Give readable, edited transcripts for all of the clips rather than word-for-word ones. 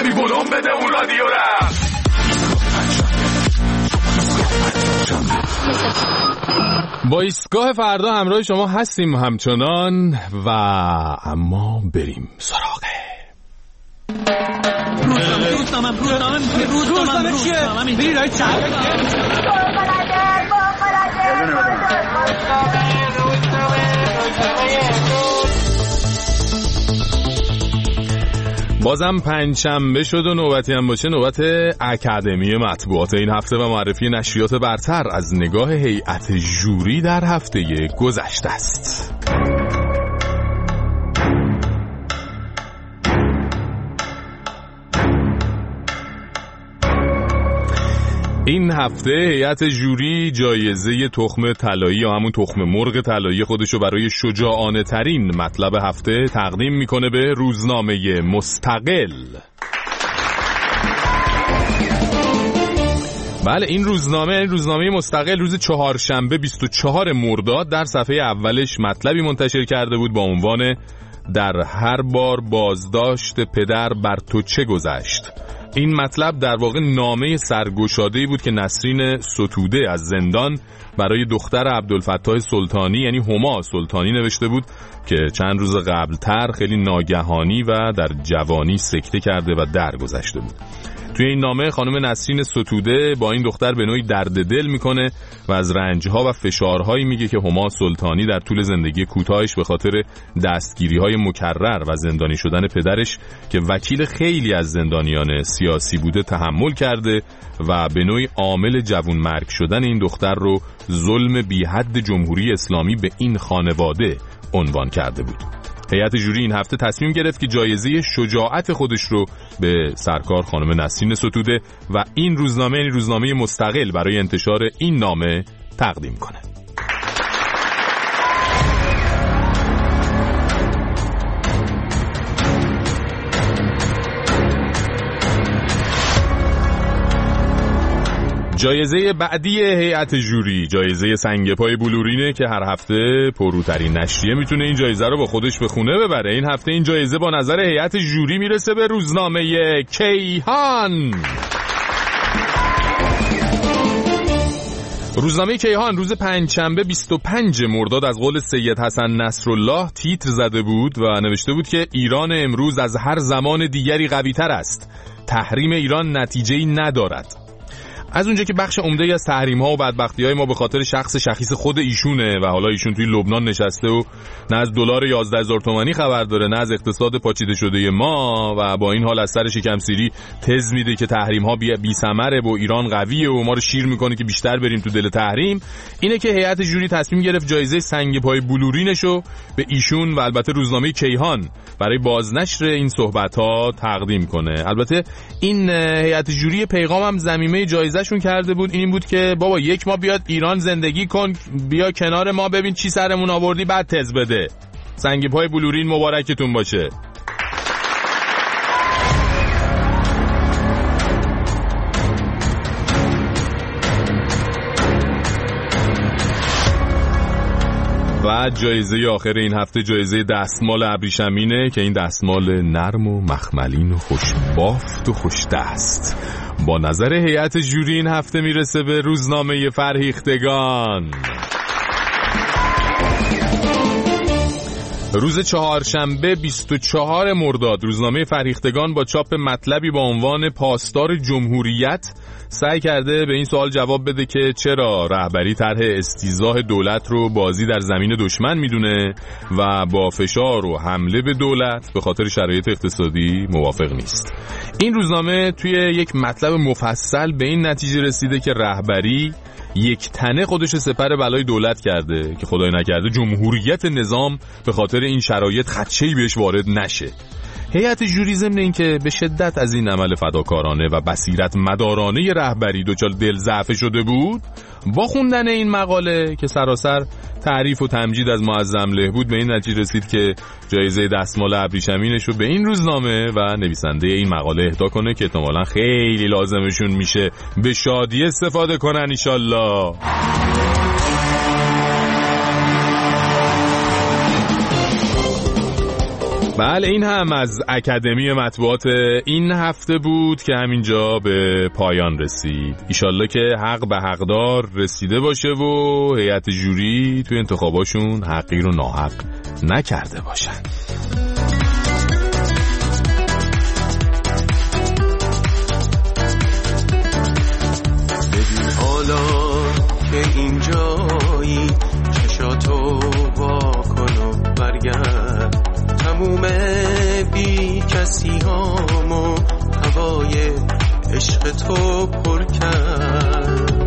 ببین بلوم بده اون رادیو را. با ایستگاه فردا همراه شما هستیم همچنان و اما بریم سراغه روزنامه چیه؟ بری رای چند بازم پنجشنبه شد و نوبتی هم باشه نوبت اکادمی مطبوعات این هفته و معرفی نشریات برتر از نگاه هیئت ژوری در هفته گذشته است. این هفته هیئت ژوری جایزه تخم طلایی یا همون تخم مرغ طلایی خودشو برای شجاعانه ترین مطلب هفته تقدیم میکنه به روزنامه مستقل. بله این روزنامه مستقل روز چهارشنبه 24 مرداد در صفحه اولش مطلبی منتشر کرده بود با عنوان در هر بار بازداشت پدر بر تو چه گذشت. این مطلب در واقع نامه سرگشاده‌ای بود که نسرین ستوده از زندان برای دختر عبدالفتاح سلطانی یعنی هما سلطانی نوشته بود که چند روز قبلتر خیلی ناگهانی و در جوانی سکته کرده و درگذشته بود. توی این نامه خانم نسرین ستوده با این دختر به نوعی درد دل میکنه و از رنجها و فشارهایی میگه که هما سلطانی در طول زندگی کوتاهش به خاطر دستگیری‌های مکرر و زندانی شدن پدرش که وکیل خیلی از زندانیان سیاسی بوده تحمل کرده و به نوعی عامل جوانمرگ شدن این دختر رو ظلم بی حد جمهوری اسلامی به این خانواده عنوان کرده بود. هیئت ژوری این هفته تصمیم گرفت که جایزه شجاعت خودش رو به سرکار خانم نسرین ستوده و این روزنامه مستقل برای انتشار این نامه تقدیم کنه. جایزه بعدی هیئت ژوری جایزه سنگ پای بلورینه که هر هفته پروترین نشریه میتونه این جایزه رو با خودش به خونه ببره. این هفته این جایزه با نظر هیئت ژوری میرسه به روزنامه کیهان. روزنامه کیهان روز پنجشنبه 25 مرداد از قول سید حسن نصرالله تیتر زده بود و نوشته بود که ایران امروز از هر زمان دیگری قوی‌تر است. تحریم ایران نتیجه‌ای ندارد. از اونجا که بخش عمده‌ای از تحریم‌ها و بدبختی‌های ما به خاطر شخص شخیص خود ایشونه و حالا ایشون توی لبنان نشسته و نه از دلار 11000 تومانی خبر داره نه از اقتصاد پاچیده شده ما و با این حال از سر شکم سیری تز میده که تحریم‌ها بی ثمره و ایران قویه و ما رو شیر میکنه که بیشتر بریم تو دل تحریم، اینه که هیئت ژوری تصمیم گرفت جایزه سنگ پای بلورینشو به ایشون و البته روزنامه کیهان برای بازنشر این صحبت‌ها تقدیم کنه. البته این هیئت ژوری پیغامم ضمیمه جایزه‌شون کرده بود این بود که بابا یک ما بیاد ایران زندگی کن، بیا کنار ما ببین چی سرمون آوردی بعد تز بده. سنگ پای بلورین مبارکتون باشه. و جایزه آخر این هفته جایزه دستمال ابریشمینه که این دستمال نرم و مخملین و خوشبافت و خوشدست با نظر هیئت ژوری این هفته میرسه به روزنامه فرهیختگان. روز چهارشنبه 24 مرداد روزنامه فرهیختگان با چاپ مطلبی با عنوان پاسدار جمهوریت سعی کرده به این سوال جواب بده که چرا رهبری طرح استیضاح دولت رو بازی در زمین دشمن میدونه و با فشار و حمله به دولت به خاطر شرایط اقتصادی موافق نیست. این روزنامه توی یک مطلب مفصل به این نتیجه رسیده که رهبری یک تنه خودش سپر بلای دولت کرده که خدای نکرده جمهوریت نظام به خاطر این شرایط خدشه‌ای بهش وارد نشه. هیئت ژوری ضمن اینکه به شدت از این عمل فداکارانه و بصیرت مدارانه رهبری دچار دلضعف شده بود، با خوندن این مقاله که سراسر تعریف و تمجید از معظم له بود به این نتیجه رسید که جایزه دستمال ابریشمینش رو به این روزنامه و نویسنده این مقاله اهدا کنه که احتمالاً خیلی لازمشون میشه به شادی استفاده کنن انشالله. بله این هم از اکادمی مطبوعات این هفته بود که همینجا به پایان رسید. ایشالله که حق به حقدار رسیده باشه و هیئت جوری توی انتخاباشون حقی رو ناحق نکرده باشن. ببین حالا که اینجایی چشاتو واکن و برگرد، تموم بی کسی هامو هوای عشق تو پر کرد.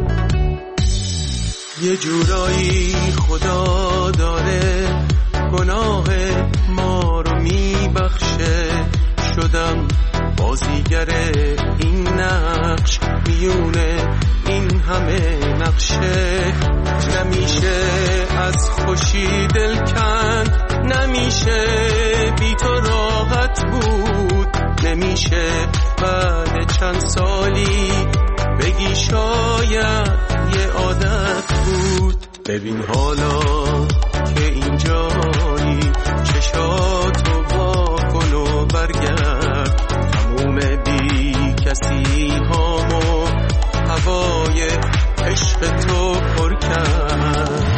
یه جورایی خدا داره گناه ما رو میبخشه، شدم بازیگر این نقش میونه این همه نقشه. نمیشه از خوشی دل کند، نمیشه بی تو راحت بود، نمیشه بعد چند سالی بگی شاید یه عادت بود. ببین حالا که اینجایی چشاتو واکن و برگرد، تموم بی کسی هامو هوای عشق تو پر کرد.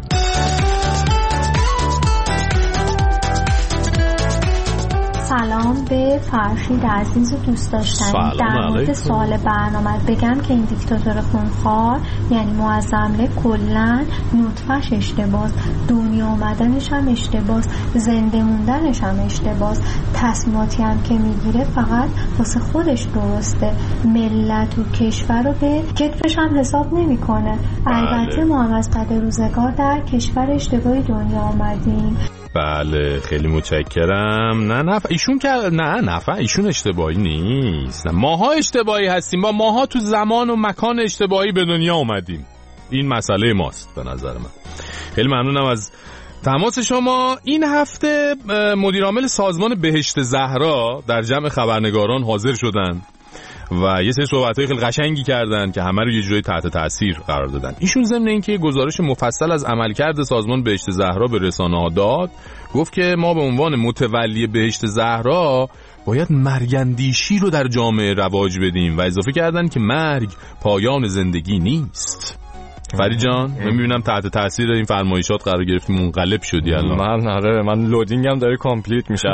سلام به فرشید عزیز و دوست داشتنی. در مورد سوال برنامه بگم که این دیکتاتور خونخوار یعنی معظم کلن نطفش اشتباس، دنیا آمدنش هم اشتباس، زنده موندنش هم اشتباس، تصمیماتی هم که میگیره فقط واسه خودش درسته، ملت و کشور رو به کتفش هم حساب نمیکنه. البته ما هم از قد روزگار در کشور اشتباهی دنیا آمدیم. بله خیلی متشکرم. نه ایشون که نه ایشون اشتباهی نیست، نه ماها اشتباهی هستیم، با ماها تو زمان و مکان اشتباهی به دنیا اومدیم. این مسئله ماست به نظر من. خیلی ممنونم از تماس شما. این هفته مدیر عامل سازمان بهشت زهرا در جمع خبرنگاران حاضر شدن و یه سری صحبت‌های خیلی قشنگی کردن که همه رو یه جوری تحت تاثیر قرار دادن. ایشون ضمن اینکه گزارش مفصل از عملکرد سازمان بهشت زهرا به رسانه‌ها داد، گفت که ما به عنوان متولی بهشت زهرا باید مرگندیشی رو در جامعه رواج بدیم و اضافه کردن که مرگ پایان زندگی نیست. فرید جان من میبینم تحت تاثیر این فرمایشات قرار گرفتی، منقلب شدی الان. من لودینگم داره کامپلیت میشه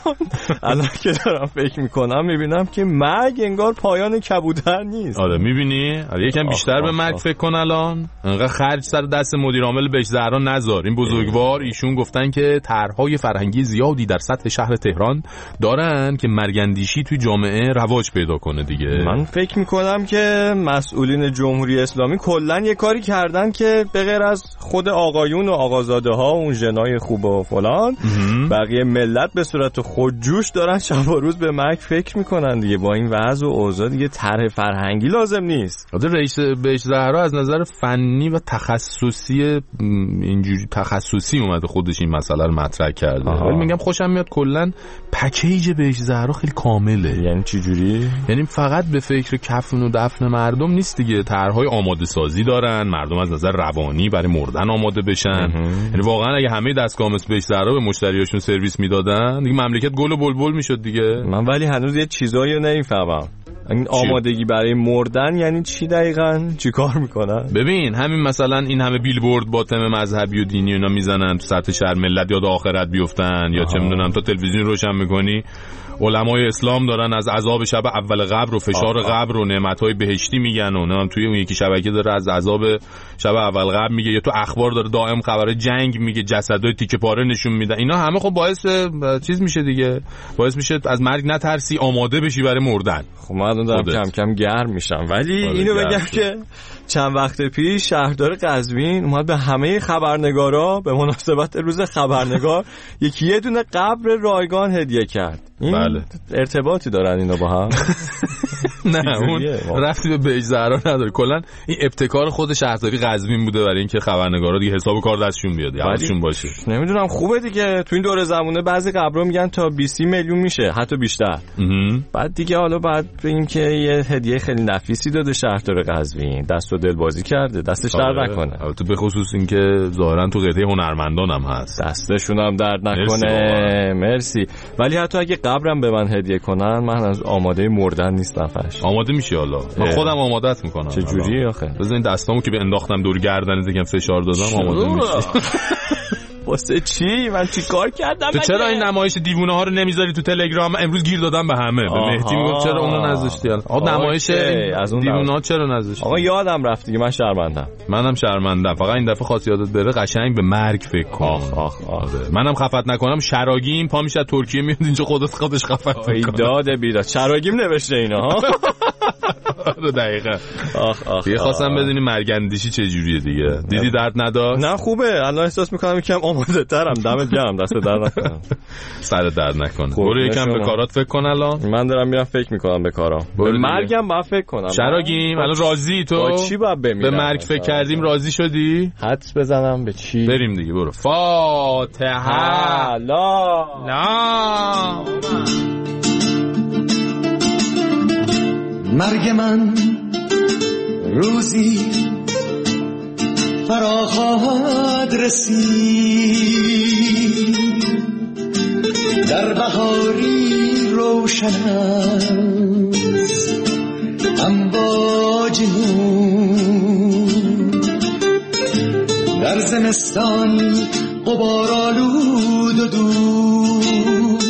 الان که دارم فکر میکنم میبینم که مرگ انگار پایان کبوتر نیست. آره میبینی؟ یکم بیشتر به مرگ فکر کن الان. انقدر خرج سر دست مدیر عامل بهشت زهرا نذار. این بزرگوار ایشون گفتن که طرحهای فرهنگی زیادی در سطح شهر تهران دارن که مرگندیشی توی جامعه رواج پیدا کنه دیگه. من فکر میکنم که مسئولین جمهوری اسلامی کلا یه کاری کردن که به غیر از خود آقایون و آقازاده ها و اون ژنای خوب و فلان بقیه ملت به صورت خودجوش دارن شب و روز به مرگ فکر میکنن دیگه. با این وضع و اوضاع دیگه طرح فرهنگی لازم نیست. رئیس بهشت زهرا از نظر فنی و تخصصی اینجوری تخصصی اومده خودش این مسئله رو مطرح کرده. ولی میگم خوشم میاد کلا پکیج بهشت زهرا خیلی کامله. یعنی چی جوری؟ یعنی فقط به فکر کفن و دفن مردم نیست دیگه، طرح‌های آماده سازی دارن، مردم از نظر روانی برای مردن آماده بشن. یعنی واقعا اگه همه دستگاه مثل بهشت زهرا به مشتریاشون سرویس میدادن دیگه مملکت گل و بلبل میشد دیگه. من ولی هنوز یه چیزایی رو نمیفهمم. این آمادگی برای مردن یعنی چی دقیقاً؟ چی کار میکنن؟ ببین همین مثلا این همه بیلبورد با تم مذهبی و دینی اینا میزنن تو سطح شهر، ملت یاد آخرت بیفتن یا چه میدونم تا تلویزیون روشن میکنی علمای اسلام دارن از عذاب شب اول قبر و فشار قبر و نعمت‌های بهشتی میگن و نه توی اون یکی شبکه داره از عذاب شب اول قبر میگه، یا تو اخبار داره دائم خبر جنگ میگه، جسدای تیکه پاره نشون میدن. اینا همه خب باعث چیز میشه دیگه، باعث میشه از مرگ نترسی، آماده بشی برای مردن. خب من دارم کم کم گرم میشم. ولی اینو بگم که چند وقت پیش شهردار قزوین اومد به همه خبرنگارا به مناسبت روز خبرنگار یه دونه قبر رایگان هدیه کرد. این ارتباطی دارن اینا با هم؟ نه اون رفتی به بهج زهرا نداره. کلا این ابتکار خود شهرداری قزوین بوده برای اینکه خبرنگارا دیگه حساب کار دستشون بیاد، یادشون باشه. نمیدونم خوبه دیگه تو این دوره زمونه بعضی قبرا میگن تا 20 میلیون میشه، حتی بیشتر. بعد دیگه حالا بعد ببین که یه هدیه خیلی نفیسی داده شهردار قزوین، دست و دل بازی کرده، دستش درد نکنه. البته به خصوص اینکه ظاهرا تو قطعه هنرمندان هم هست، دستشون هم درد نکنه. مرسی. ولی حتی اگه قبرم به من هدیه کنن من از آماده مردن نیستم. فش آماده میشی؟ حالا من خودم آمادهت میکنم. چه جوری آخه؟ بزن این دستامو که به انداختم دور گردن دیگه فشار دادم آماده میشی. واسه چی؟ من چی کار کردم؟ تو چرا این نمایش دیوونه ها رو نمیذاری تو تلگرام؟ امروز گیر دادم به همه. به مهدی میگم چرا اونو نذاشتی؟ آقا نمایش از اون دیوونه ها چرا نذاشتی؟ آقا یادم رفت دیگه، من شرمندم. منم شرمندم. فقط این دفعه خاص یادت بره قشنگ به مرگ فکر کن. منم خفت نکنم. شراگیم پا میشه ترکیه میاد اینجا خودش خفت میکنه. داده بیداد. شراگیم نوشته اینا ها. آره دقیقاً. دیگه خواستم بدونی مرگ اندیشی چه جوریه دیگه. دیدی درد نداشت؟ نه خوبه. الان احساس میکنم یکم آماده ترم. دمت گرم. دست درد نکنه. سر درد نکنه. برو یکم به کارات فکر کن. الان من دارم میرم فکر میکنم به کارام. به مرگم باید فکر کنم. شراگیم الان راضی تو؟ با چی باید بمیرم؟ به مرگ فکر کردیم راضی شدی؟ حدس بزنم به چی؟ بریم دیگه. برو. فاتحه. لا مرگ من روزی فرا خواهد رسید، در بهاری روشن است امواج نور، در زمستانی غبارآلود و دور،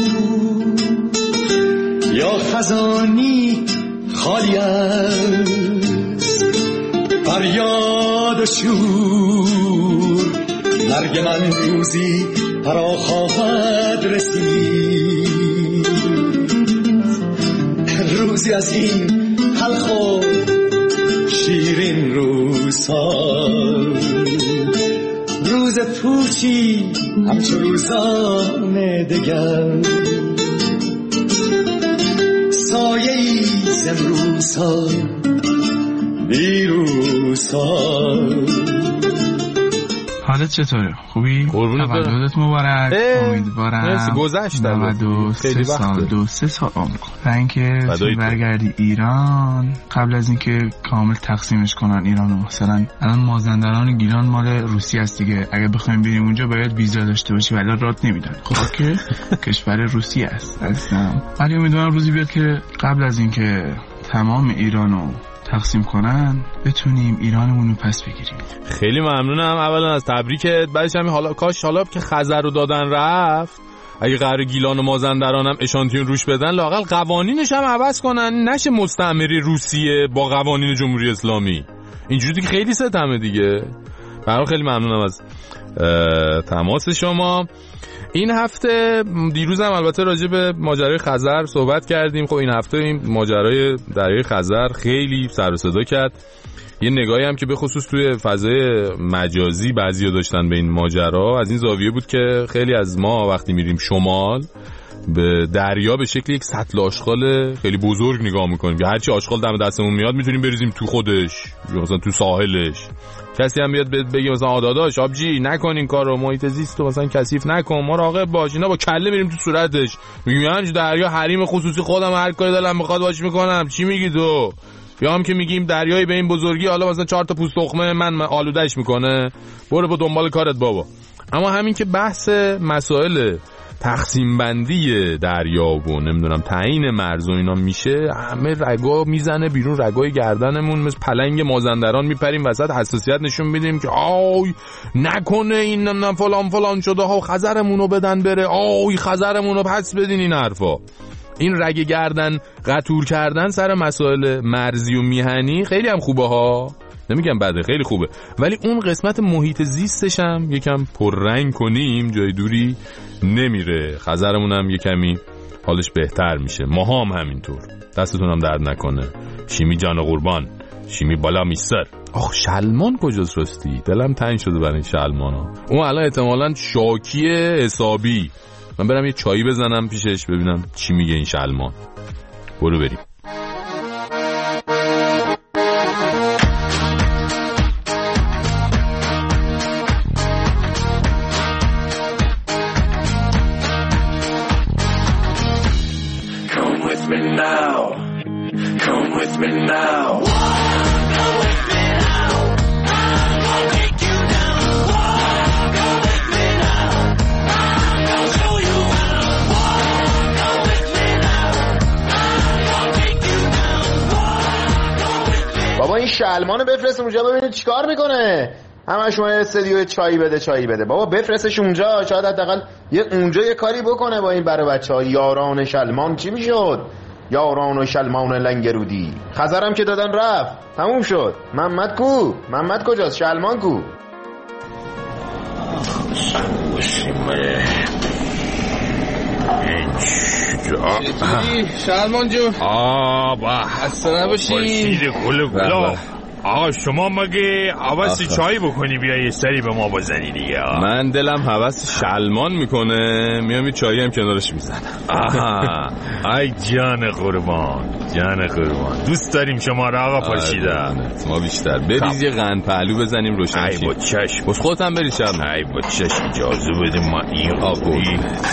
یا خزانی خالی است فریاد و شور. مرگ من روزی فرا خواهد رسید، روزی از این تلخ و شیرین روزها، روز پوچی همچو روزان دگر، سایه‌ای ز امروزها دیروزها. حالت چطوره؟ خوبی؟ تولدت مبارک. امیدوارم گذشت 93 سال 2-3 سال عمر کنی و اینکه برگردی ایران قبل از اینکه کامل تقسیمش کنن ایرانو. مثلا الان مازندران گیلان مال روسیه است دیگه، اگه بخوایم بریم اونجا باید ویزا داشته باشی ولی رات نمیدن. خب که کشور روسیه است عزیزم. ولی امیدوارم روزی بیاد که قبل از اینکه تمام ایرانو تقسیم کنن بتونیم ایرانمون رو پس بگیریم. خیلی ممنونم اولا از تبریکت. بعدش هم حالا کاش حالا که خزر رو دادن رفت، اگه قرار گیلان و مازندران هم اشانتیون روش بدن لااقل قوانینش هم عوض کنن، نشه مستعمره روسیه با قوانین جمهوری اسلامی. اینجوری دیگه خیلی ستمه دیگه. برام خیلی ممنونم از تماس شما. این هفته دیروز هم البته راجع به ماجرای خزر صحبت کردیم. خب این هفته این ماجرای دریای خزر خیلی سر و صدا کرد. یه نگاهی هم که به خصوص توی فضای مجازی بعضیا داشتن به این ماجرا از این زاویه بود که خیلی از ما وقتی میریم شمال به دریا به شکل یک سطل آشغال خیلی بزرگ نگاه میکنیم که هرچی آشغال دم دستمون میاد میتونیم بریزیم تو خودش، مثلا تو ساحلش. کسی هم بیاد بگه مثلا داداش آبجی نکن این کارو، محیط زیست رو مثلا کثیف نکن، مراقب باش، اینا با کله میریم تو صورتش میگیم یعنی دریا حریم خصوصی خودم هر کاری دلم میخواد باش میکنم. چی میگی تو؟ یا هم که میگیم دریایی به این بزرگی حالا مثلا 4 تا پوست تخمه من آلودهش میکنه، برو با دنبال کارت بابا. اما همین که بحث مسائل تقسیم بندی دریا و نمیدونم تعیین مرز و اینا میشه، همه رگا میزنه بیرون، رگای گردنمون مثل پلنگ مازندران میپریم وسط، حساسیت نشون میدیم که آی نکنه این نمیدونم فلان شده ها خزرمونو بدن بره، آی خزرمونو پس بدین. این حرفا، این رگ گردن قطور کردن سر مسائل مرزی و میهنی خیلی هم خوبه ها، نمیگم بده، خیلی خوبه، ولی اون قسمت محیط زیستش هم یکم پررنگ کنیم جای دوری نمیره، خزرمون هم یکمی حالش بهتر میشه. ما هم همینطور. دستتون هم درد نکنه. شیمی جان قربان، شیمی بالا میسر. آخ شلمان کجاست راستی؟ دلم تنگ شده برای این شلمانا. اون الان احتمالاً شاکیه حسابی. من برم یه چایی بزنم پیشش ببینم چی میگه این شلمان. برو بریم. me now. Come with me now. Go with me now. I'm gonna take you down. Go with me now. I'm gonna show you how. Go with me now. I'm gonna take you down. Go with me. بابا این شلمانو بفرست اونجا ببینید چیکار میکنه. همه شما استدیو چایی بده بابا بفرستش اونجا، شاید حداقل اونجا یه کاری بکنه با این برای بچه‌ها. یاران شلمان چی میشد؟ یاران و شلمان لنگرودی. خزرم که دادن رفت تموم شد. محمد کجاست؟ شلمان کو؟ چطوری شلمان جون؟ اصلا نباشی آقا شما مگه حواس چای بکنی بیایی یه سری به ما بزنی دیگه. من دلم حواس شلمان میکنه، میام چایی هم کنارش میزنم. ای جان قربان دوست داریم شما را آقا پاشیده. ما بیشتر بریز یه قند پهلو بزنیم روشن ای با چشم. بس خودت هم بری شلمان. ای با چشم اجازه بده ما این آقایی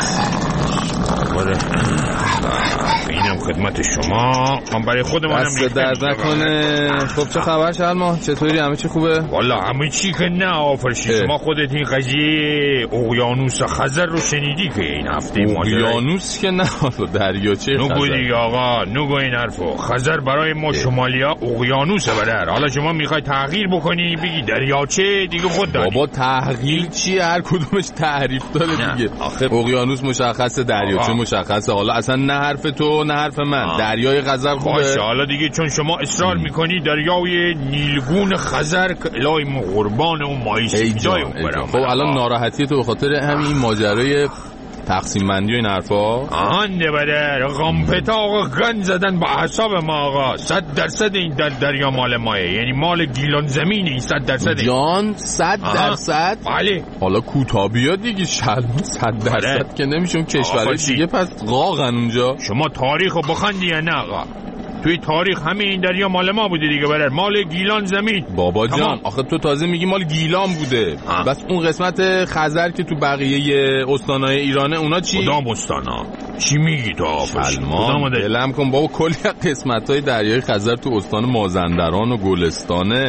اینم خدمت شما. من برای خودمانم دست درد نکنه. خب چه خبر شلمان؟ چطوری؟ همه چی خوبه؟ والا همه چی که نه آفرشی. شما خودت این قضیه اقیانوس خزر رو شنیدی که این هفته اقیانوس که نه، دریاچه خزر. نگو دیگه آقا، نگو این حرفو. خزر برای ما شمالیا اقیانوسه برر. حالا شما میخوای تغییر بکنی بگی دریاچه دیگه خود داری. بابا تغییر چیه؟ هر کدومش تعریف داره دیگه. اقیانوس مشخصه، دریاچه مشخصه. حالا اصلا نه حرف تو نه حرف من. دریای خزر خوبه. حالا دیگه چون شما اصرار میکنی دریای نیلگون خزر که الهی قربان اون مایسی جای اون برم. خب الان ناراحتی تو به خاطر همین ماجرای تقسیم بندی و این حرفا آهنده بده غمپتا آقا گند زدن با اعصاب ما آقا. 100% این دریا مال ماه، یعنی مال گیلان زمین. این 100% جان 100%. بله حالا کوتابیا دیگه شلمان 100% که نمیشون کشورهای دیگه پس قاقن اونجا. شما تاریخو بخوندی یا نه آقا؟ توی تاریخ همه این دریا مال ما بوده دیگه برر، مال گیلان زمین. بابا جان آخه تو تازه میگی مال گیلان بوده. بس اون قسمت خزر که تو بقیه استانهای ایرانه اونا چی؟ کدام استانا؟ چی میگی تو آفش؟ دلم کن بابا، کلی قسمت‌های دریای خزر تو استان مازندران و گلستانه.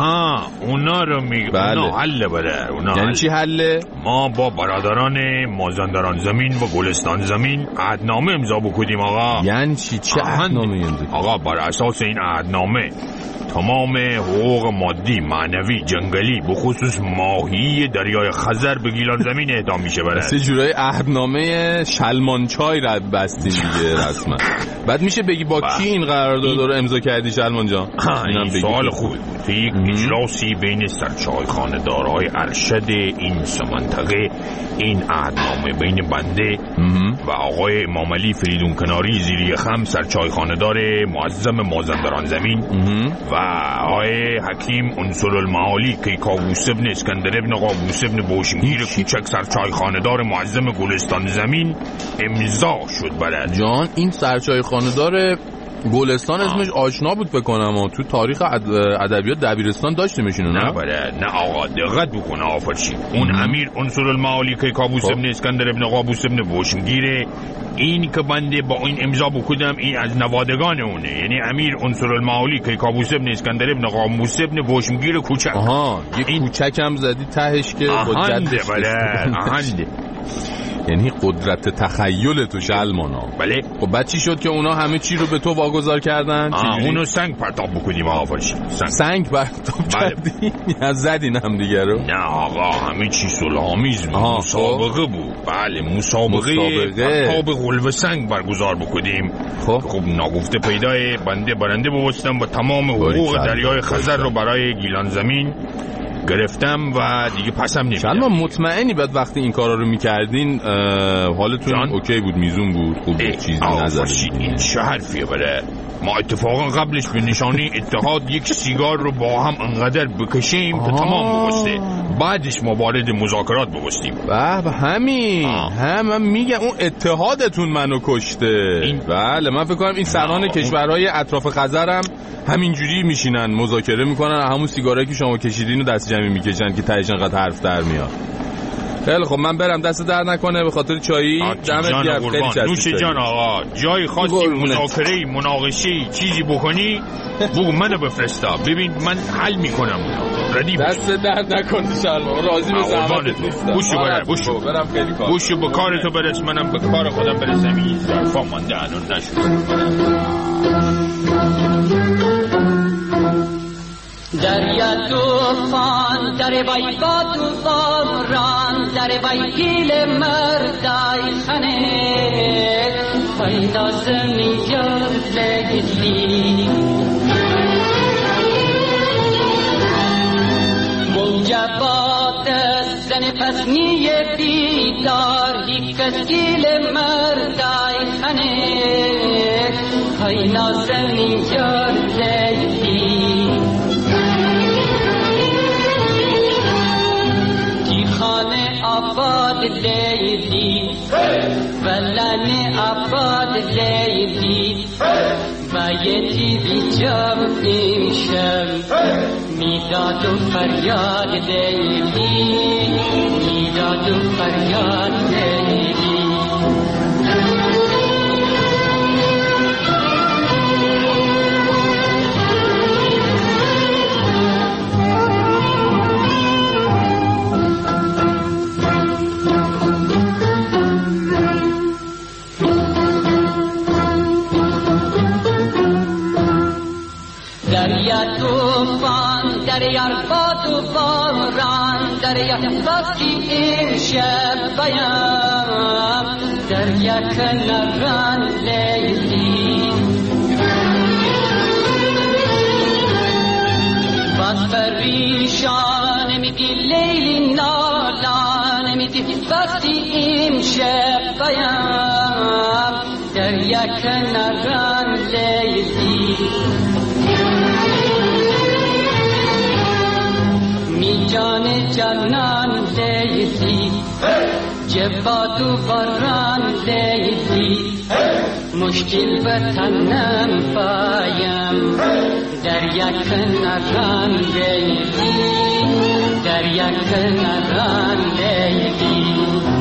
اونا رو میگی. بله. اونا حله برر. اونا یعنی چی حله؟ ما با برادران مازندران زمین و گلستان زمین عهدنامه امضا بکنیم آقا. یعنی چه عهدنامه آقا بر اساس این عهدنامه تمام حقوق مادی، معنوی، جنگلی به خصوص ماهی دریای خزر به گیلان زمین اعطا میشه برد. سه جورای عهدنامه شلمان چای را بستیم دیگه رسما. بعد میشه بگی با کی این قرارداد رو امضا کردی شلمان جان؟ این سوال خوبی بود. یک اجلاسی بین سرچایخانه دارای ارشد این سه منطقه این عهدنامه بین بنده و آقای امام علی فریدون کناری زیری خم سرچایخانه دار معظم مازندران زمین و آقای حکیم انصر المعالی که کاووس ابن اسکندر ابن قابوس ابن بوشمگیر کوچک سرچایخانه دار معظم گلستان زمین امضا شد بلد. جان این سرچایخانه دار گلستان اسمش آشنا بود بکنم تو تاریخ ادبیات دبیرستان داشتیمشون نه بله نه آقا دقت بکنه آفرشی. اون امیر انصر المعالی که کاووس ابن اسکندر ابن قابوس ابن بوشمگیره، این که بنده با این امضا بکنم این از نوادگان اونه، یعنی امیر انصر المعالی که کاووس ابن اسکندر ابن قابوس ابن بوشمگیر کوچک. یه کوچک هم زدی تهش که آهنده بله یعنی قدرت تخیل تو شلمانا. بله. خب بعد چی شد که اونا همه چی رو به تو واگذار کردن؟ اونو سنگ پرتاب بکنیم آفرشی. سنگ پرتاب کردیم یا زدین هم دیگه رو؟ نه آقا همه چی صلح‌آمیز بود. مسابقه بود. بله مسابقه پرتاب قلب سنگ برگزار بکنیم. خب ناگفته پیدای بنده برنده بوستم و تمام حقوق دریای خزر رو برای گیلان زمین گرفتم و دیگه پسم نمیدم. شلمان مطمئنی بعد وقتی این کارا رو میکردین حالتون اوکی بود، میزون بود، خوب بود، چیزی نزدید؟ این چه حرفیه بله؟ ما اتفاقا قبلش به نشانه اتحاد یک سیگار رو با هم انقدر بکشیم تا تمام بگسته، بعدش ما وارد مذاکرات بگستیم. همین هم میگه اون اتحادتون منو کشته. بله من فکر کنم این سران کشورهای اطراف خزر هم همینجوری میشینن مذاکره میکنن، همون سیگارایی که شما کشیدین رو دست جمعی میکشن که تهش انقدر حرف در میاد. خیلی خب من برم، دست در نکنه به خاطر چایی. دمت گرم، خیلی چسبید. نوش جان آقا. جای خاصی مذاکره مناقشه چیزی بکنی بگو منو بفرستا، ببین من حل میکنم. ردی دست در نکن شلما، راضی به زحمتت نیستم. بوشو برم خیلی کار. بوشو به کارتو برس، منم به کار خودم برسم. این ظرفا مانده الان نشد. دریا توفان در وای با توفان ران در وای گیل مردای خنه پیدا زمین جان لگلی موجبات زن پسنی بیدار یک از گیل مردای خنه پیدا زمین جان لگلی خانه آباد لیلی ولن آباد لیلی بایدی بیجام امشب میداد و فریاد لیلی میداد و فریاد لیلی دریا توفان دریا با توفان ران دریا وقتی این شب بیام دریا کناران لیلی باز پریشان میگی لیلی نالان میگی وقتی این شب بیام دریا کناران لیلی می جان جانان لیلی جباد و بران لیلی مشکل بتنم پایم دریا کناران لیلی دریا کناران لیلی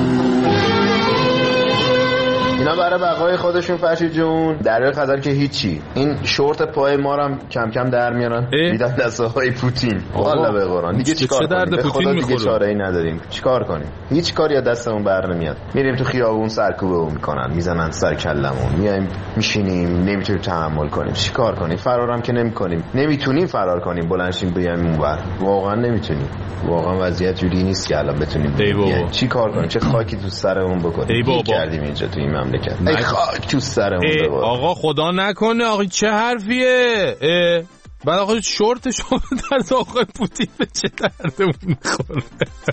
اینا برای بقای خودشون فرشید جون دریای خزر که هیچی. این شورت پای ما رو کم کم در میارن میدن دسته های پوتین. والا به قرآن دیگه چیکار کنیم؟ به خدا دیگه چاره ای نداریم. چیکار کنیم؟ هیچ کاری از دستمون بر نمیاد. میریم تو خیابون سرکوبمون میکنن، میزنن سر کلمون، میایم میشینیم نمیتونیم تحمل کنیم. چیکار کنیم؟ فرارم که نمیکنیم. نمیتونیم فرار کنیم بلند شیم بیایم اونور. واقعا نمیتونیم. واقعا وضعیت جوری نیست که الان بتونیم. چیکار کنیم؟ چه خاکی تو سرمون بکنیم؟ کردیم اینجا تو این مملکت. ای خاک تو سرمون. آقا خدا نکنه آقا چه حرفیه؟ بعد آقا شورت شما در آقای پوتین به چه دردمون میخوره؟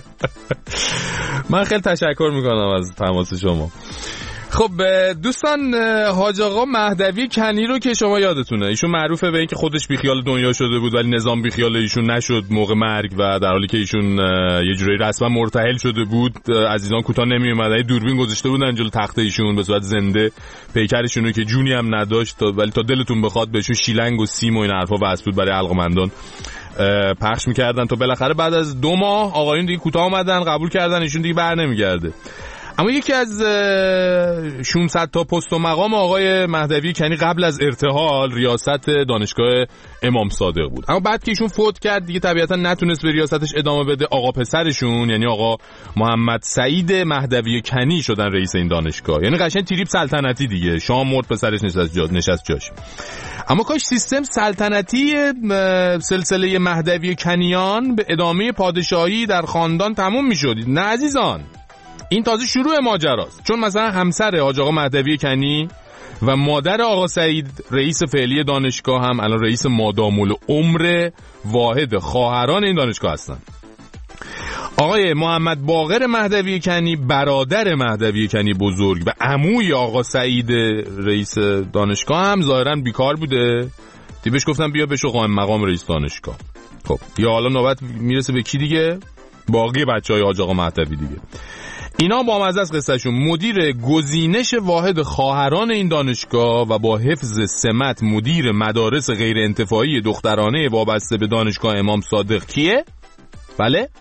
من خیلی تشکر میکنم از تماس شما. خب دوستان، حاج آقا مهدوی کنی رو که شما یادتونه، ایشون معروفه به اینکه خودش بیخیال دنیا شده بود ولی نظام بیخیال ایشون نشد موقع مرگ و در حالی که ایشون یه جوری رسما مرتحل شده بود عزیزان کوتاه نمی اومدن، دوربین گذاشته بودن جلوی تخت ایشون به صورت زنده پیکرشون رو که جونی هم نداشت ولی تا دلتون بخواد بهشون شیلنگ و سیم و این حرفا واسه بود برای علاقه‌مندان پخش می‌کردن تا بالاخره بعد از 2 ماه آقایون دیگه کوتاه اومدن قبول کردن ایشون دیگه برنمیگرده. اما یکی از 600 تا پست و مقام آقای مهدوی کنی قبل از ارتحال ریاست دانشگاه امام صادق بود، اما بعد که ایشون فوت کرد دیگه طبیعتا نتونست به ریاستش ادامه بده. آقا پسرشون یعنی آقا محمد سعید مهدوی کنی شدن رئیس این دانشگاه، یعنی قشنگ تریپ سلطنتی دیگه. شام مرد پسرش نشست جاش. اما کاش سیستم سلطنتی سلسله مهدوی کنیان به ادامه پادشاهی در خاندان تموم میشد. نه عزیزان، این تازه شروع ماجراست، چون مثلا همسر حاج آقا مهدوی کنی و مادر آقا سعید رئیس فعلی دانشگاه هم الان رئیس مادام العمر واحد خواهران این دانشگاه هستن. آقای محمد باقر مهدوی کنی برادر مهدوی کنی بزرگ و عموی آقا سعید رئیس دانشگاه هم ظاهرا بیکار بوده، بهش گفتم بیا بشو قائم مقام رئیس دانشگاه. خب یا حالا نوبت میرسه به کی دیگه؟ باقی بچهای حاج آقا مهدوی دیگه. اینا با مزه از قصهشون مدیر گزینش واحد خواهران این دانشگاه و با حفظ سمت مدیر مدارس غیر انتفاعی دخترانه وابسته به دانشگاه امام صادق کیه؟ بله؟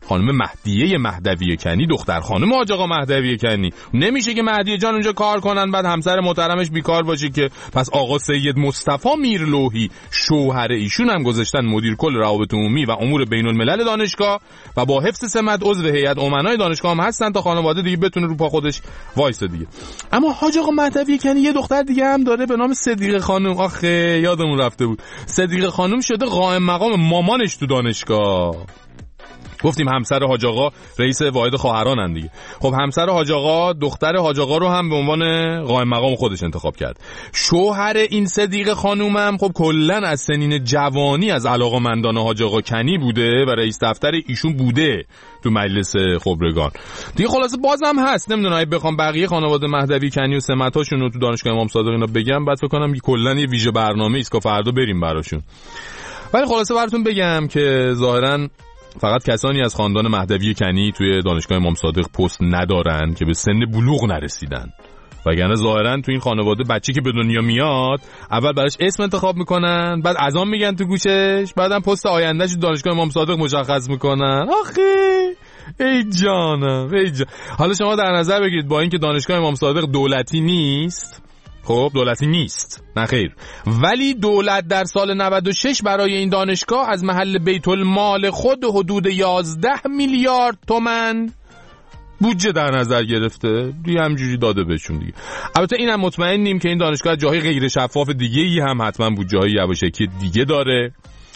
خانم مهدیه مهدوی کنی، دختر خانم حاج آقا مهدوی کنی. نمیشه که مهدیه جان اونجا کار کنن بعد همسر محترمش بیکار باشه که. پس آقا سید مصطفی میرلوحی شوهر ایشون هم گذاشتن مدیر کل روابط عمومی و امور بین الملل دانشگاه و با حفظ سمت عضو هیئت امنای دانشگاه هم هستن تا خانواده دیگه بتونه رو پا خودش وایسه دیگه. اما حاج آقا مهدوی کنی یه دختر دیگه هم داره به نام صدیقه خانم. آخه یادمون رفته بود. صدیقه خانم شده قائم مقام مامانش تو دانشگاه. گفتیم همسر حاج آقا رئیس واحد خواهرانن دیگه. خب همسر حاج آقا دختر حاج آقا رو هم به عنوان قائم مقام خودش انتخاب کرد. شوهر این صدیقه خانومم خب کلا از سنین جوانی از علاقه‌مندان حاج آقا کنی بوده و رئیس دفتر ایشون بوده تو مجلس خبرگان دیگه. خلاصه بازم هست. نمیدونم اگه بخوام بقیه خانواده مهدوی کنی و سمتاشون رو تو دانشگاه امام صادق اینا بگم بعد فکر کنم کلا یه ویژه برنامه ایست که فردا بریم براشون. ولی خلاصه براتون بگم که ظاهراً فقط کسانی از خاندان مهدوی کنی توی دانشگاه امام صادق پست ندارن که به سن بلوغ نرسیدن. وگرنه ظاهرا تو این خانواده بچه که به دنیا میاد اول براش اسم انتخاب میکنن، بعد اذان میگن تو گوشش، بعدم پست آیندهش تو دانشگاه امام صادق مشخص میکنن. آخه ای جانم ای جان. حالا شما در نظر بگیرید با اینکه دانشگاه امام صادق دولتی نیست، خب دولتی نیست نه خیر، ولی دولت در سال 96 برای این دانشگاه از محل بیت المال خود حدود 11 میلیارد تومان بودجه در نظر گرفته دیگه، همجوری داده بهشون دیگه. البته اینم مطمئنیم که این دانشگاه جاهای غیر شفاف دیگه ای هم حتما بودجه‌های یواشکی دیگه داره.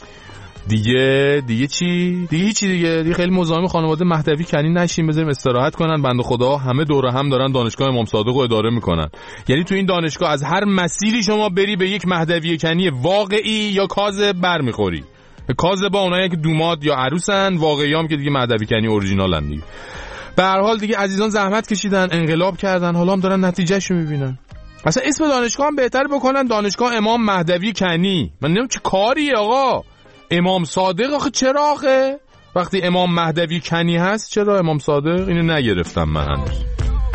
دیگه چی؟ دیگه خیلی مزاحم خانواده مهدوی کنی نشیم، بذاریم استراحت کنن. بنده خدا همه دوره هم دارن دانشگاه امام صادق رو اداره میکنن. یعنی تو این دانشگاه از هر مسیری شما بری به یک مهدوی کنی واقعی یا کاذب برمیخوری. کاذب اونایی که دوماد یا عروسن، واقعی هم که دیگه مهدوی کنی اورجینالن دیگه. به هر حال دیگه عزیزان زحمت کشیدن، انقلاب کردن، حالا هم دارن نتیجهشو میبینن. اصلا اسم دانشگاه هم بهتر بکنن دانشگاه امام مهدوی کنی. من نمیدونم چه کاریه آقا. امام صادق آخه چرا آخه؟ وقتی امام مهدوی کنی هست چرا امام صادق؟ اینو نگرفتم من هنوز.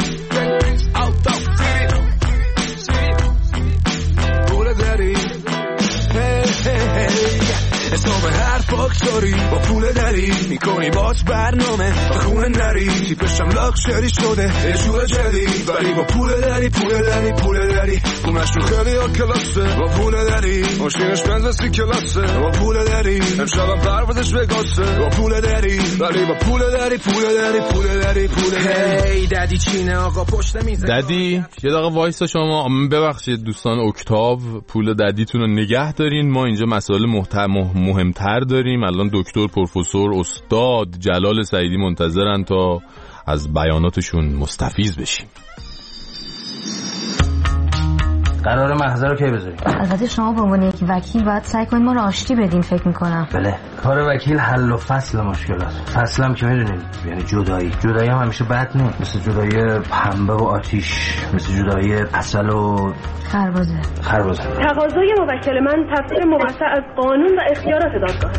حساب هر فاکتوری با پول داری میکنی باز برنامه با خونه نری تیپشم لاکچری شده یه جور جدید ولی با پول داری خونش رو خیلی ها کلاسه با پول داری ماشینش بنزسی کلاسه با پول داری امشبم پروازش وگاسه با پول داری ولی با پول داری هی ددی چینه آقا پشت میزه ددی یه دقیقه وایسا شما. ببخشید دوستان اکتاو پول ددیتون رو نگه دارین، ما اینجا مسائل مهمتر داریم. الان دکتر پروفسور استاد جلال سعیدی منتظرن تا از بیاناتشون مستفیض بشیم. قرار محضر رو کی بذاریم؟ البته شما به عنوان یک وکیل باید سعی کنید ما رو آشتی بدین فکر میکنم. بله کار وکیل حل و فصل مشکلات. فصلم که میدونین یعنی جدایی هم همیشه بد نیست، مثل جدایی پنبه و آتیش، مثل جدایی عسل و خربزه. تقاضای موکل من تفسیر موسع از قانون و اختیارات دادگاه.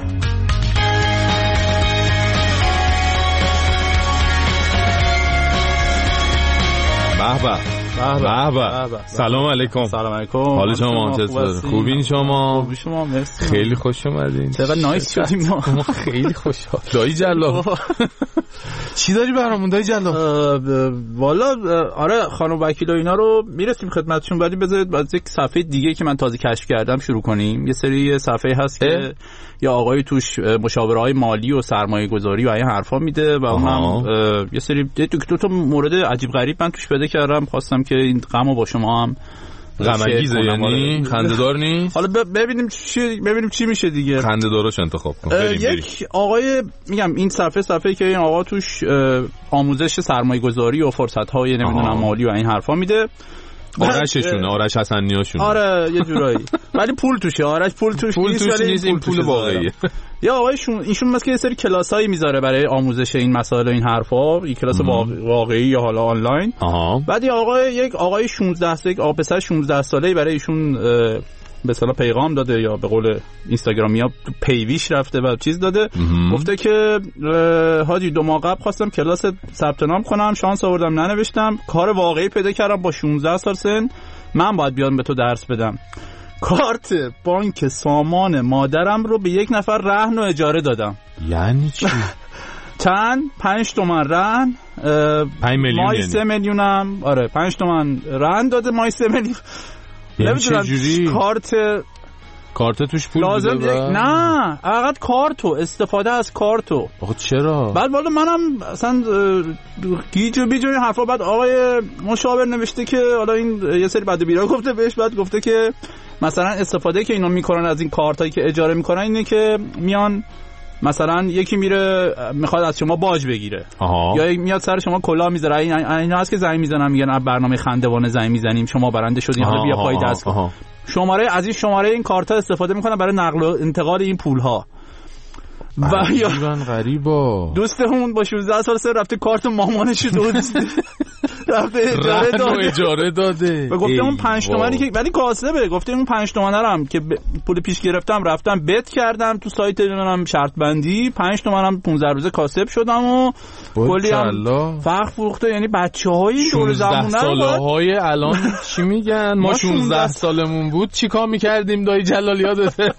به سلام علیکم. حال شما چطوره؟ خوبین شما؟ خوبی شما مرسی. خیلی خوش اومدین. چقدر نایس شدیم ما. خیلی خوشحال. دایی جلال چی داری برامون دایی جلال؟ والا آره خانم وکیل و اینا رو میرسیم خدمتشون، ولی بذارید از یک صفحه دیگه که من تازه کشف کردم شروع کنیم. یه سری صفحه هست که یا آقای توش مشاوره‌های مالی و سرمایه‌گذاری و این حرفا میده و اونم یه سری دو تا مورد عجیب غریب من توش پیدا کردم، خواستم که این غمو با شما هم غم‌انگیزه، یعنی خنده‌دار نیست. حالا ببینیم چی میشه دیگه. خنده‌داراش انتخاب کن. یک آقای میگم این صفحه‌ای که این آقا توش آموزش سرمایه‌گذاری و فرصت‌های نمیدونم مالی و این حرفا میده. آرش حسنیاشون. آره یه جورایی. ولی پول توشه. آرش پول توش نیست، این پول واقعیه. یا آقایشون ایشون مثلا یه سری کلاسایی میذاره برای آموزش این مسائل و این حرفا، این کلاس واقعی یا حالا آنلاین. بعد یک آقای 16 ساله، یک پسر 16 ساله‌ای برای ایشون به اصطلاح پیغام داده یا به قول اینستاگرامیا تو پیویش رفته و چیز داده، گفته که حاجی 2 ماه قبل خواستم کلاس ثبت نام کنم، شانس آوردم ننوشتم، کار واقعی پیدا کردم با 16 سال سن، من باید بیام به تو درس بدم. کارت بانک سامان مادرم رو به یک نفر رهن و اجاره دادم. یعنی چی؟ چند 5 تومن رهن 5 میلیون مای 3 میلیونم آره 5 تومن رهن داده مای 3 میلیون نمیدونم کارت توش پول لازم نه فقط کارتو استفاده از کارتو. آقا چرا؟ بعد والا منم اصلا گیج و بیج و این حرفا. بعد آقای مشاور نوشته که حالا این یه سری بد و بیرا گفته بهش. بعد گفته که مثلا استفاده که اینا میکنن از این کارتایی که اجاره میکنن اینه که میان مثلا یکی میره میخواد از شما باج بگیره یا میاد سر شما کلاه میذاره. اینا هست که زنگ میزنن میگن برنامه خندوانه زنگ میزنیم شما برنده شدین حالا بیا پای دست کن. شماره از این شماره این کارت ها استفاده میکنن برای نقل و انتقال این پول ها. و یا غریبا دوستمون با 16 سال سر رفته کارت مامانش رو رفته اجاره داده و گفته اون 5 تومانی که ولی کاسبه گفته اون 5 تومن هم که پول پیش گرفتم رفتم بت کردم تو سایت منم شرط بندی 5 تومنم 15 روزه کاسب شدم و کلی هم فرق فروخته. یعنی بچه‌های دور زمونه 16 ساله‌های الان چی میگن ما 16 سالمون بود چیکار می‌کردیم دایی جلال یادته؟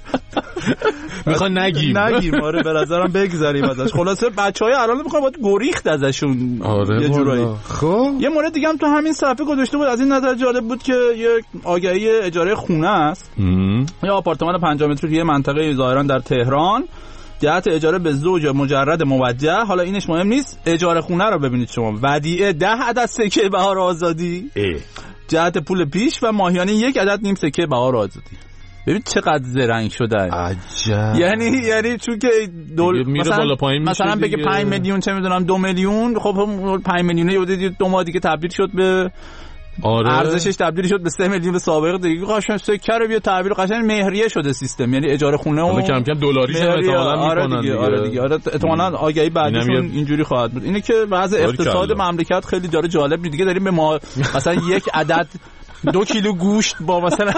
میخوان نگیم آره به نظرم بگذاریم ازش. خلاصه بچهای الان میخوان باید گریخت ازشون آره یه جورایی. خب یه مورد دیگه هم تو همین صفحه گذاشته بود از این نظر جالب بود که یک آگهی اجاره خونه است یا آپارتمان 50 متری یه منطقه ظاهرا در تهران جهت اجاره به زوج مجرد موجه. حالا اینش مهم نیست اجاره خونه رو ببینید شما ودیعه 10 عدد سکه بهار آزادی جهت پول پیش و ماهیانه 1 عدد نیم سکه بهار آزادی. ببین چقدر زرنگ شده عجب. یعنی چون که میره بالا پایین میشه مثلا بگه 5 میلیون چه میدونم 2 میلیون خب 5 میلیونه یه 2 ماه دیگه تبدیل شد به ارزشش تبدیل شد به 3 میلیون سابق دیگه. قشنگ سکه رو بیا تحویل قشنگ مهریه شده سیستم. یعنی اجاره خونه و کم کم دلاری شده احتمالاً میکنن آره دیگه احتمالاً آگهی بعدشون اینجوری خواهد بود. اینه که وضع اقتصاد مملکت خیلی داره جالب دیگه. داریم به ما مثلا 1 عدد 2 کیلو گوشت با مثلا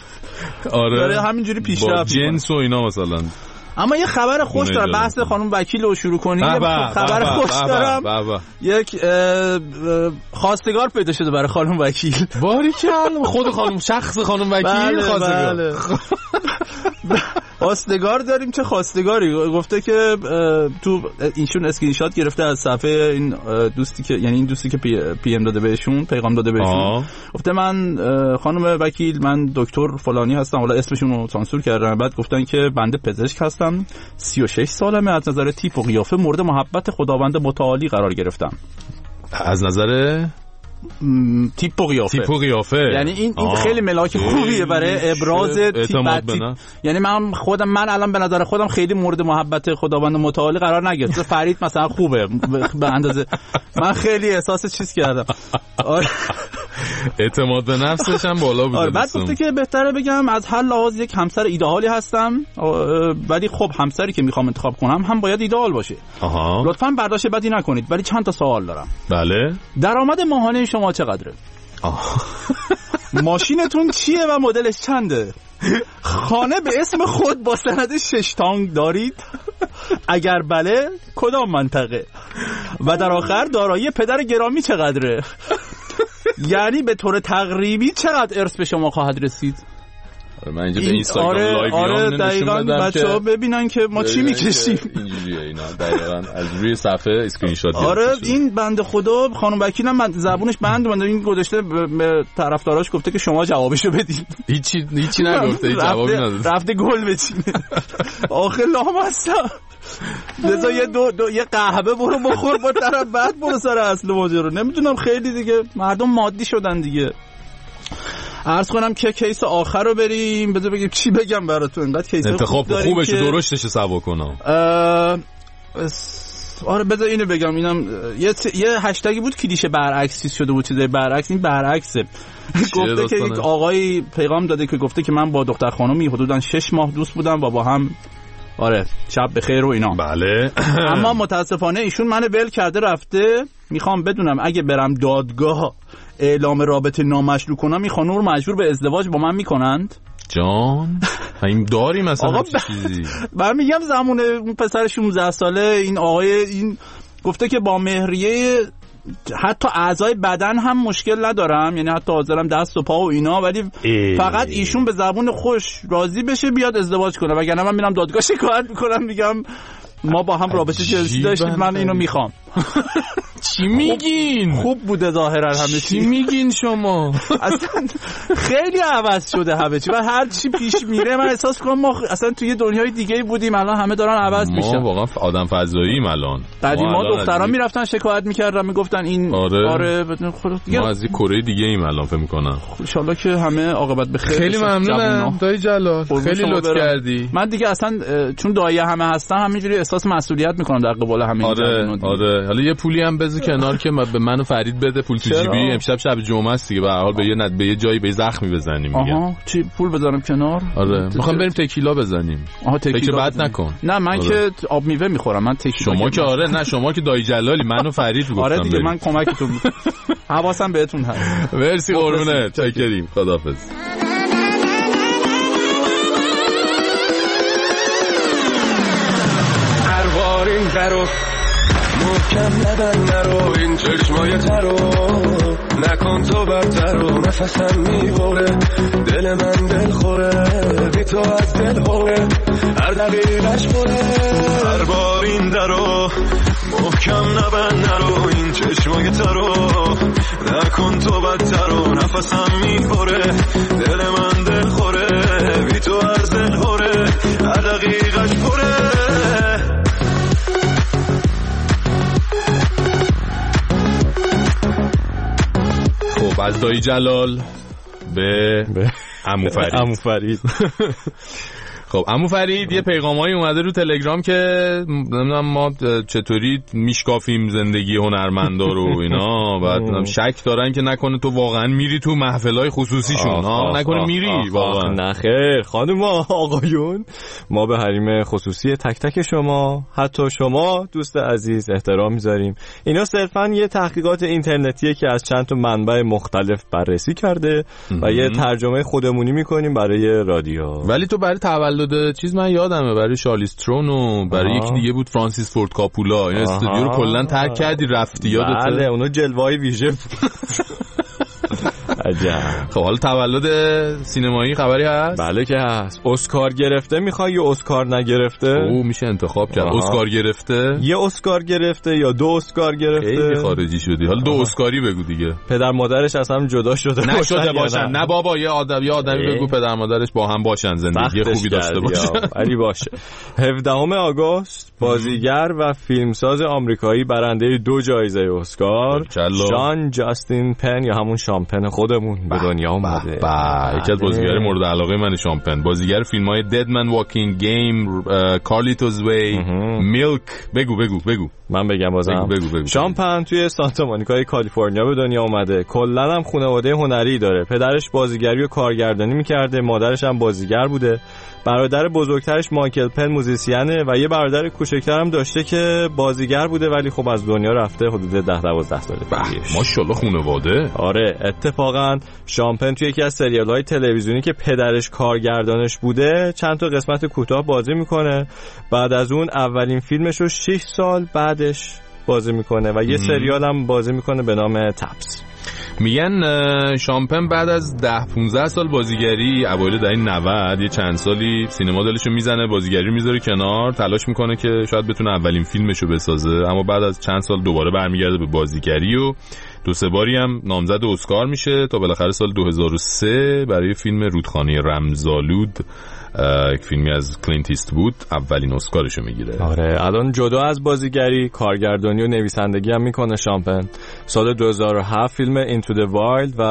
آره همینجوری پیشرفت جنس و اینا مثلا. اما یه خبر خوش دارم بحث خانم وکیل رو شروع کنیم. خبر خوش دارم یک خواستگار پیدا شده برای خانم وکیل. باریکلا خود خانم شخص خانم وکیل خواستگار خواستگار داریم. چه خواستگاری؟ گفته که تو اینشون اسکرین شات گرفته از صفحه این دوستی که یعنی این دوستی که پی ام داده بهشون پیغام داده بهشون. گفته من خانم وکیل من دکتر فلانی هستم حالا اسمشون رو سانسور کردن. بعد گفتن که بنده پزشک هستم 36 سالمه از نظر تیپ و قیافه مورد محبت خداوند متعالی قرار گرفتم. از نظر تیپ و قیافه یعنی این خیلی ملاک خوبیه برای ابراز تیپ. یعنی من الان به نظر خودم خیلی مورد محبت خداوند متعالی قرار نگرفتم. فرید مثلا خوبه به اندازه من خیلی احساس چیز کردم اعتماد به نفسش هم بالا بوده. بعد گفته که بهتره بگم از هر لحاظ یک همسر ایدئالی هستم ولی خب همسری که میخوام انتخاب کنم هم باید ایدئال باشه. لطفاً برداشت بدی نکنید ولی چند تا سوال دارم. بله. درآمد ماهانه شما چقدره؟ ماشینتون چیه و مدلش چنده؟ خانه به اسم خود با سند 6 تانک دارید؟ اگر بله کدام منطقه؟ و در آخر دارایی پدر گرامی چقدره؟ یعنی به طور تقریبی چقدر ارث به شما خواهد رسید؟ من اینجا به اینستاگرام لایو آره دقیقاً بچه‌ها ببینن که ما چی میکشیم. اینجوریه اینا دقیقاً از روی صفحه اسکرین شات. آره این بنده خدا خانم وکیلم زبونش بند این گذاشته به طرفداراش گفته که شما جوابشو بدید. هیچی نگفته جوابی نداده. رفته گل بچینه. آخه لامصب لذا یه قهوه برو بخور با طرف بعد برو سر اصل ماجرا. نمیدونم خیلی دیگه مردم مادی شدن دیگه. عرض کنم که کیس آخر رو بریم. بذار بگیم چی بگم براتون. اینقدر کیس انتخاب خوبش رو درشتش سوا کنم. آره بذار اینو بگم. اینم یه هشتگی بود کلیشه برعکس شده بود چیزای برعکس. این برعکسه. گفته که یک آقایی پیغام داده که گفته که من با دختر خانومی حدوداً 6 ماه دوست بودم و با هم آره شب بخیر و اینا. بله. اما متاسفانه ایشون منو ول کرده رفته. میخوام بدونم اگه برم دادگاه اعلام رابطه نامشروع کنم این خانم رو مجبور به ازدواج با من میکنند؟ جان این داری مثلا چیزی؟ من میگم زمونه اون پسر 16 ساله این آقای این گفته که با مهریه حتی اعضای بدن هم مشکل ندارم. یعنی حتی حاضرم دست و پا و اینا ولی فقط ایشون به زبون خوش راضی بشه بیاد ازدواج کنه وگرنه من میرم دادگاه شکایت میکنم میگم ما با هم رابطه جنسی داشتیم، من اینو میخوام. چی میگین؟ خوب بوده ظاهرا همه چی میگین شما؟ اصلا خیلی عوض شده همه چی و هر چی پیش میره من احساس کنم ما اصلا توی دنیای دیگه بودیم، الان همه دارن عوض میشن. ما واقعا آدم فضاییم الان. قدیما دختران میرفتن شکایت میکردن میگفتن این آره ما از کره دیگه ایم الان فکر میکنم. ان شاءالله که همه عاقبت به خیر. خیلی ممنونم دایی جلال، خیلی لطف کردی. من دیگه اصلا چون دایی همه هستم همینجوری احساس مسئولیت میکنم در قبال همه. آره حالا یه پولی هم بذار کنار که به من و فرید بده، پول تو جیبی. امشب شب جمعه است دیگه، به هر حال به یه جایی به زخمی بزنیم میگم. چی پول بذارم کنار؟ آره میخوام بریم تکیلا بزنیم. تکیلا بد نکن. نه من که آب میوه میخورم، من تکیلا. شما که آره نه شما که دایی جلالی، من و فرید گفتم. آره دیگه من کمکتون حواسم بهتون هست. مرسی قربونت، چاکریم، خداحافظ. این درو محکم نبند نرو، این چشمای ترو نکن تو بدترو، نفسم میبره دل من دل خوره، بی تو از دل خوره هر دقیقش خوره. هر بار این درو محکم نبند نرو، این چشمای ترو نکن تو بدترو، نفسم میبره دل من دل خوره، بی تو از دل خوره هر دقیقش خوره. خب از دایی جلال به عمو فرید. خب عمو فرید یه پیغامایی اومده رو تلگرام که نمیدونم ما چطوری میشکافیم زندگی هنرمندا رو اینا، بعد شک دارن که نکنه تو واقعا میری تو محفلای خصوصیشون، نکنه میری واقعا. نه خیر خانم آقایون، ما به حریم خصوصی تک تک شما، حتی شما دوست عزیز احترام میذاریم. اینا صرفا یه تحقیقات اینترنتیه که از چند تا منبع مختلف بررسی کرده و یه ترجمه خودمونی میکنیم برای رادیو. ولی تو برای تولد چیز من یادمه برای شارلیز ترون و برای یکی دیگه بود فرانسیس فورد کاپولا، این استودیو رو کلا ترک کردی رفتی، یادته؟ بله اونو جلوه‌های ویژه. عجب. خب حالا تولد سینمایی خبری هست؟ بله که هست. اسکار گرفته میخوای یا اسکار نگرفته؟ او میشه انتخاب کرد. اسکار گرفته؟ یه اسکار گرفته یا دو اسکار گرفته؟ خیلی خارجی شدی. حالا دو اسکاری بگو دیگه. پدر مادرش از هم جدا شده نشده باشن؟ نه بابا یه آدمی بگو پدر مادرش با هم باشن، زندگی خوبی داشته باشن. علی باشه. 17 آگوست بازیگر و فیلمساز آمریکایی برنده 2 جایزه اسکار شان جاستین پن یا همون شامپن خودمون به دنیا اومده. یکی از بازیگرای مورد علاقه من شامپن، بازیگر فیلم‌های Dead Man Walking Game، Carlitos Way، Milk. بگو من بگم بازم. بگو. شامپن توی سانتا مونیکای کالیفرنیا به دنیا اومده. کلاً هم خانواده هنری داره. پدرش بازیگری و کارگردانی می‌کرده، مادرش هم بازیگر بوده. برادر بزرگترش مایکل پن موزیسینه و یه برادر کوچکتر هم داشته که بازیگر بوده ولی خب از دنیا رفته حدود 10-12 سال پیش. ماشاءالله خانواده. آره اتفاقا شامپن توی یکی از سریال‌های تلویزیونی که پدرش کارگردانش بوده چند تا قسمت کوتاه بازی میکنه. بعد از اون اولین فیلمش رو 6 سال بعدش بازی میکنه و یه سریال هم بازی میکنه به نام تپس. میگن شامپن بعد از 10-15 سال بازیگری اوایل دهه 90 یه چند سالی سینما دلشو میزنه، بازیگری میذاره کنار، تلاش میکنه که شاید بتونه اولین فیلمشو بسازه، اما بعد از چند سال دوباره برمیگرده به بازیگری و 2-3 باری هم نامزد اسکار میشه تا بالاخره سال 2003 برای فیلم رودخانه رمزآلود، یک فیلمی از کلینت ایستوود، اولین اسکارشو میگیره. آره الان جدا از بازیگری کارگردانی و نویسندگی هم میکنه شامپن. سال 2007 فیلم اینتو دی وایلد و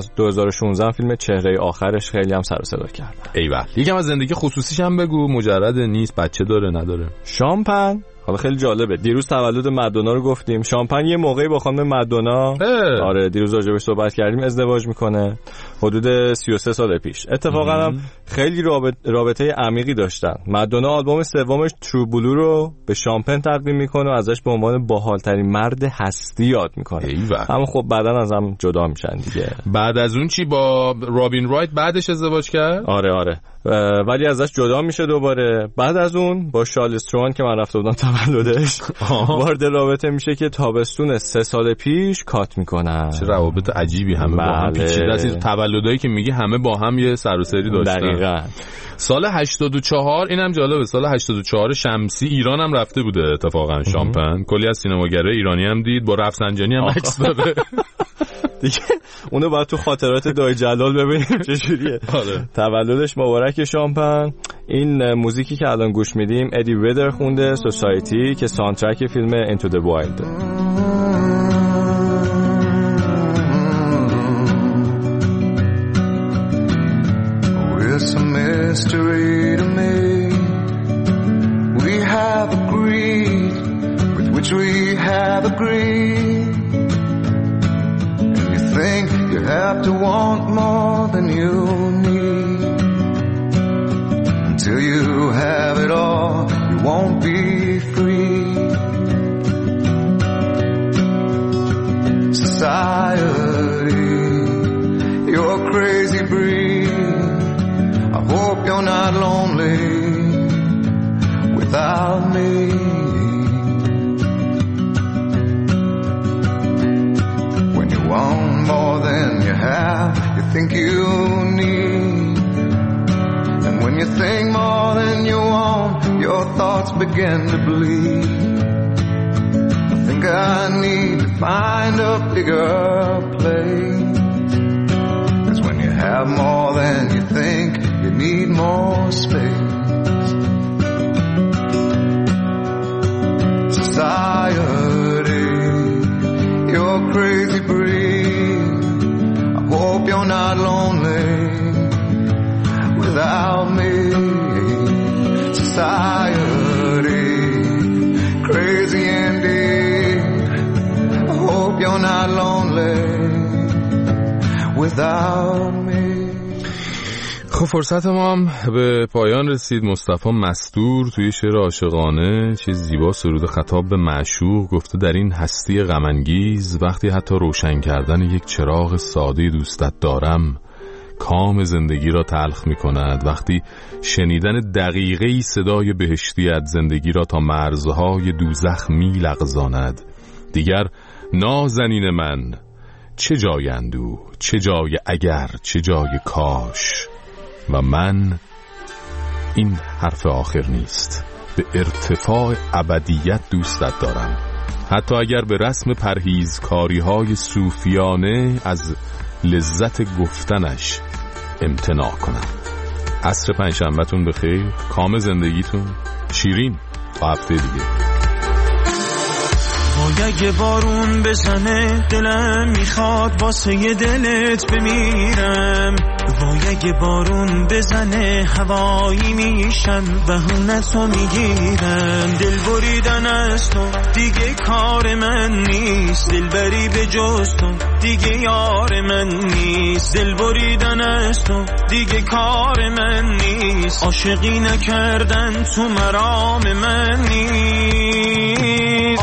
2016 فیلم چهره آخرش خیلی هم سر و صدا کرد. ایول. یکم از زندگی خصوصیش هم بگو، مجرد نیست، بچه داره نداره؟ شامپن حالا خیلی جالبه، دیروز تولد مدونا رو گفتیم. شامپن یه موقعی با خانم مدونا آره دیروز راجبش صحبت کردیم ازدواج میکنه حدود 33 سال پیش. اتفاقا هم خیلی رابطه عمیقی داشتن. مدونا آلبوم سومش ترو بلو رو به شامپن تقدیم میکنه و ازش به عنوان باحالترین مرد هستی یاد میکنه. اما خب بعدن از هم جدا میشن دیگه. بعد از اون چی با رابین رایت بعدش ازدواج کرد؟ آره ولی ازش جدا میشه دوباره. بعد از اون با شارلیز ترون که من رفته بودم تولدش وارد رابطه میشه که تابستون 3 سال پیش کات میکنن. چه روابط عجیبی همه با هم پیچیده است. تولدایی که میگی همه با هم یه سر و سری داشتن. دقیقاً. سال 84 اینم جالبه، سال 84 شمسی ایران هم رفته بوده اتفاقا شامپن. کلی از سینماگرای ایرانی هم دید، با رفسنجانی هم عکس داده. دیگه اونو باید تو خاطرات دای جلال ببینیم چجوریه. تولدش مبارک شامپن. این موزیکی که الان گوش میدیم ادی ویدر خونده، سوسایتی، که ساوندترک فیلم اینتو دی وایلد. It's a mystery to me. We have agreed with which we have agreed. And you think you have to want more than you need. Until you have it all, you won't be free. Society, you're crazy breed. I hope you're not lonely without me. When you want more than you have, you think you need. And when you think more than you want, your thoughts begin to bleed. I think I need to find a bigger place. 'Cause when you have more than you think, you need more space. Society, you're crazy breed. I hope you're not lonely without me. Society, crazy indeed. I hope you're not lonely without me. خب فرصت ما هم به پایان رسید. مصطفی مستور توی شعر عاشقانه چه زیبا سرود خطاب به معشوق گفته در این هستی غم انگیز وقتی حتی روشن کردن یک چراغ ساده دوستت دارم کام زندگی را تلخ می کند. وقتی شنیدن دقیقه‌ای صدای بهشتیت زندگی را تا مرزهای دوزخ می لغزاند. دیگر نازنین من چه جای اندوه، چه جای اگر، چه جای کاش. و من این حرف آخر نیست، به ارتفاع ابدیت دوستت دارم، حتی اگر به رسم پرهیزکاری های صوفیانه از لذت گفتنش امتناع کنم. عصر پنجشنبه‌تون بخیر، کام زندگیتون شیرین. تا هفته دیگه. وای اگه بارون بزنه دلم میخواد واسه دلت بمیرم. وای اگه بارون بزنه هوایی میشم بهونتو میگیرم. دل بریدن از تو دیگه کار من نیست، دل بری به جز تو دیگه یار من نیست. دل بریدن از تو دیگه کار من نیست، عاشقی نکردن تو مرام من نیست.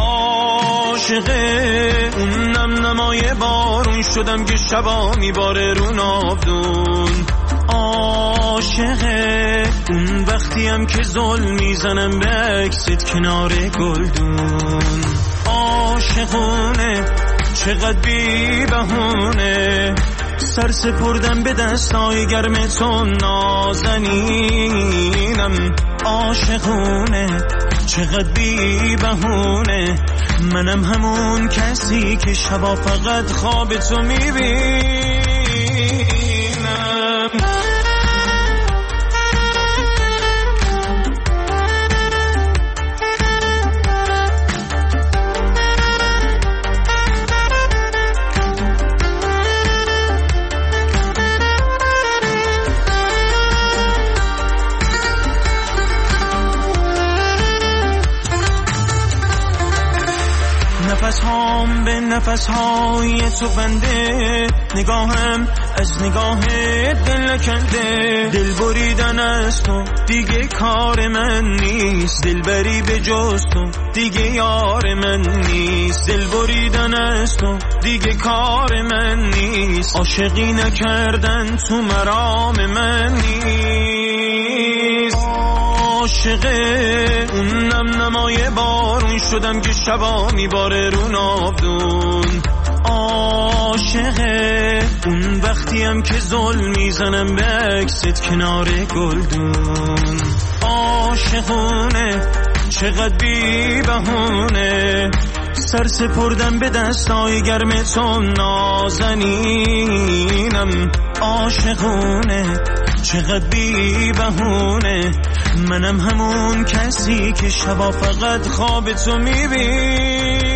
عاشقه اون نم نمای بارون شدم که شبا میباره رو ناودون. عاشقه اون وقتیم که ظلم میزنم به عکست کنار گلدون. عاشقونه چقدر بی بهونه سر سپردم به دستای گرم تو نازنینم. عاشقونه چقدر بی بهونه منم همون کسی که شبا فقط خواب تو میبینم. نفس هام به نفس های تو بنده، نگاهم از نگاه دل نکنده. دل بریدن از تو دیگه کار من نیست، دل بری به جز تو دیگه یار من نیست. دل بریدن از تو دیگه کار من نیست، عاشقی نکردن تو مرام من نیست. عاشقه اون نم نمای بارون شدم که شبا میباره رو ناودون. عاشقه اون وقتیم که ظلم میزنم به عکست کنار گلدون. عاشقونه چقدر بی بهونه سر سپردم به دستای گرم تو نازنینم. عاشقونه چقدر بی بهونه منم همون کسی که شبا فقط خواب تو میبینم.